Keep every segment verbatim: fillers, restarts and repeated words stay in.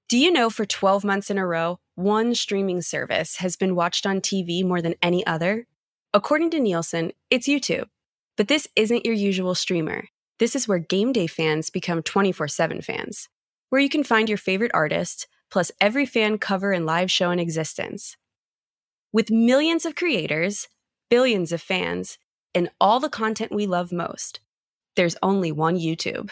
Do you know for twelve months in a row, one streaming service has been watched on T V more than any other? According to Nielsen, it's YouTube. But this isn't your usual streamer. This is where game day fans become twenty-four seven fans, where you can find your favorite artist, plus every fan cover and live show in existence. With millions of creators, billions of fans, and all the content we love most, there's only one YouTube.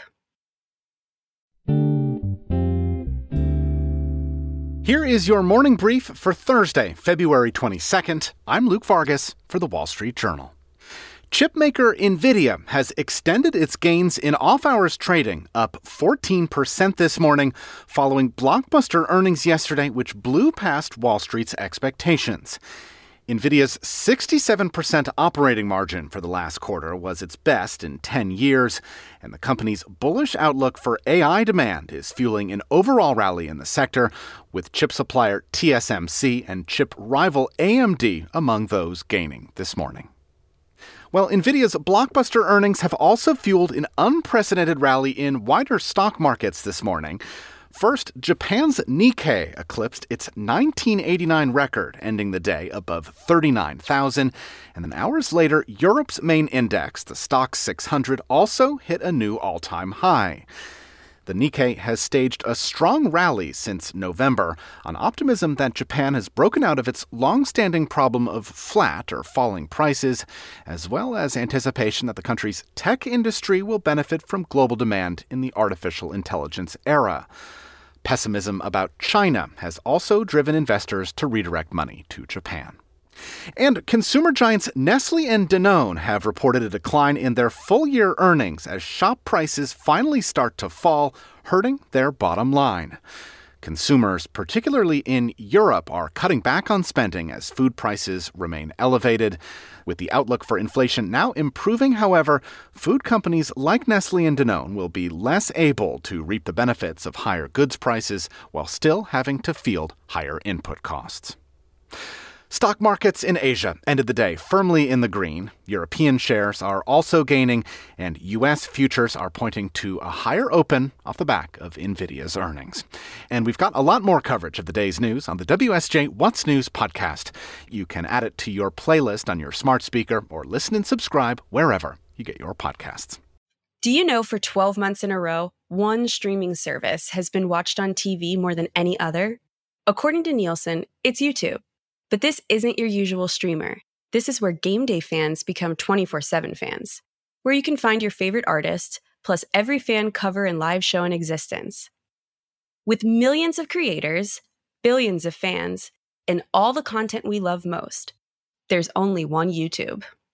Here is your morning brief for Thursday, February twenty-second. I'm Luke Vargas for The Wall Street Journal. Chipmaker NVIDIA has extended its gains in off-hours trading, up fourteen percent this morning, following blockbuster earnings yesterday, which blew past Wall Street's expectations. NVIDIA's sixty-seven percent operating margin for the last quarter was its best in ten years, and the company's bullish outlook for A I demand is fueling an overall rally in the sector, with chip supplier T S M C and chip rival A M D among those gaining this morning. Well, NVIDIA's blockbuster earnings have also fueled an unprecedented rally in wider stock markets this morning. First, Japan's Nikkei eclipsed its nineteen eighty-nine record, ending the day above thirty-nine thousand. And then hours later, Europe's main index, the Stoxx six hundred, also hit a new all-time high. The Nikkei has staged a strong rally since November on optimism that Japan has broken out of its long-standing problem of flat or falling prices, as well as anticipation that the country's tech industry will benefit from global demand in the artificial intelligence era. Pessimism about China has also driven investors to redirect money to Japan. And consumer giants Nestle and Danone have reported a decline in their full-year earnings as shop prices finally start to fall, hurting their bottom line. Consumers, particularly in Europe, are cutting back on spending as food prices remain elevated. With the outlook for inflation now improving, however, food companies like Nestle and Danone will be less able to reap the benefits of higher goods prices while still having to field higher input costs. Stock markets in Asia ended the day firmly in the green. European shares are also gaining, and U S futures are pointing to a higher open off the back of NVIDIA's earnings. And we've got a lot more coverage of the day's news on the W S J What's News podcast. You can add it to your playlist on your smart speaker or listen and subscribe wherever you get your podcasts. Do you know for twelve months in a row, one streaming service has been watched on T V more than any other? According to Nielsen, it's YouTube. But this isn't your usual streamer. This is where game day fans become twenty-four seven fans, where you can find your favorite artist, plus every fan cover and live show in existence. With millions of creators, billions of fans, and all the content we love most, there's only one YouTube.